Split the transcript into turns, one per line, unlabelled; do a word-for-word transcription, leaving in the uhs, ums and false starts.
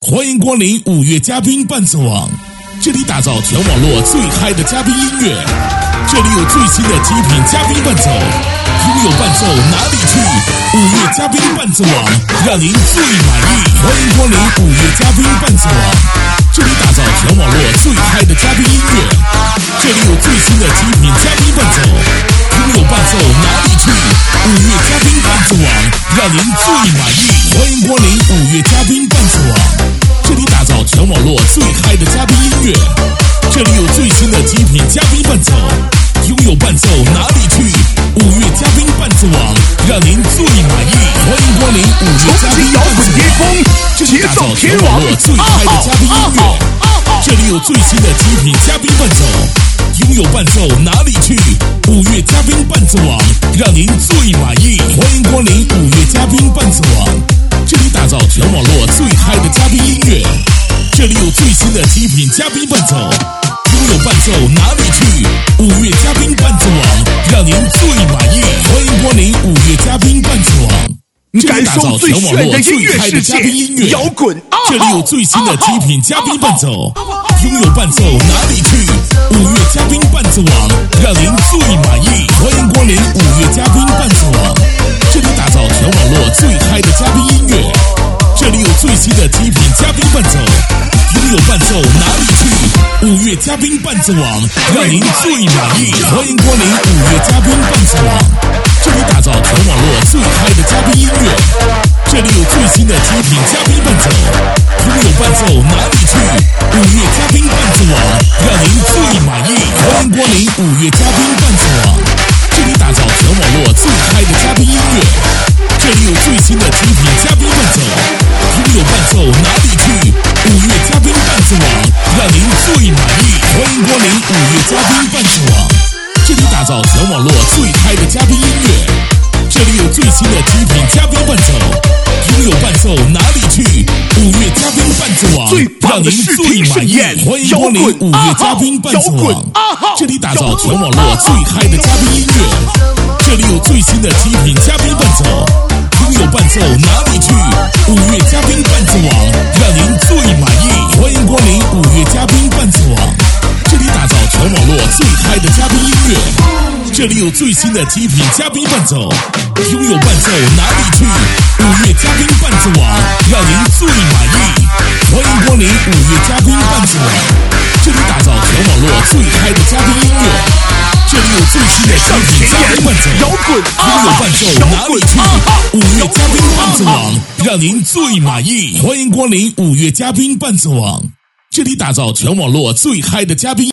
欢迎光临五月嘉宾伴奏网，这里打造全网络最嗨的嘉宾音乐，这里有最新的极品嘉宾伴奏，拥有伴奏哪里去？五月嘉宾伴奏网，让您最满意。欢迎光临五月嘉宾伴奏网，这里打造全网络最嗨的嘉宾音乐，这里有最新的极品嘉宾伴奏，拥有伴奏哪里去？五月嘉宾伴奏网，让您最满意。欢迎光临五月嘉宾伴奏网，这里打造全网络最嗨的嘉宾音乐，这里有最新的极品嘉宾伴奏，拥有伴奏哪里去？五月嘉宾伴奏网，让您最满意。欢迎光临五月嘉宾伴奏网，这里打造全网络最嗨的嘉宾音乐，这里有最新的极品嘉宾伴奏，拥有伴奏哪里去？五月嘉宾伴奏网，让您最满意。欢迎光临五月嘉宾伴奏网，这里打造全网络最嗨的嘉宾音乐，这里有最新的极品嘉宾伴奏，拥有伴奏哪里去？五月嘉宾伴奏网，让您最满意。欢迎光临五月嘉宾伴奏网，这里打造全网络最嗨的嘉宾音乐，
摇滚，
这里有最新的极品嘉宾伴奏，拥有伴奏哪里去？五月嘉宾伴奏网，让您最满意。欢迎光临五月嘉宾伴奏网，这里打造全网络最嗨的嘉宾音乐，这里有最新的极品嘉宾伴奏，拥有伴奏哪里去？五月嘉宾伴奏网，让您最满意。欢迎光临五月嘉宾伴奏网，这里打造全网络最嗨的嘉宾音乐，这里有最新的极品嘉宾伴奏，拥有伴奏哪里去？五月嘉宾伴奏网，让您最满意。欢迎光临五月嘉宾伴奏网，这里打造全网络最嗨的嘉宾音乐，这里有最新的极品嘉宾伴奏，拥有伴奏哪里去？五月嘉宾伴奏网，让您最满意。欢迎光临五月嘉宾伴奏网，这里打造全网络最嗨的嘉宾音乐，这里有最新的极品嘉宾伴奏，拥有伴奏哪里去？五月嘉宾伴奏网，让您最满意。欢迎光临五月嘉宾伴奏网，这里打造全网络最嗨的嘉宾音乐，这里有最新的极品嘉宾伴奏，拥有伴奏哪里去？五月嘉宾伴奏网，让您最满意。欢迎光临五月嘉宾伴奏网，这里打造全网络最嗨的嘉宾音乐，这里有最新的极品嘉宾伴奏，拥有伴奏哪里去？五月嘉宾伴奏网，让您最满意。欢迎光临五月嘉宾伴奏网，这里打造全网络最嗨的嘉宾音乐，这里有最新的极品嘉宾伴奏，
摇滚，
拥有伴奏哪里去？五月嘉宾伴奏网，让您最满意。欢迎光临五月嘉宾伴奏网，这里打造全网络最嗨的嘉宾。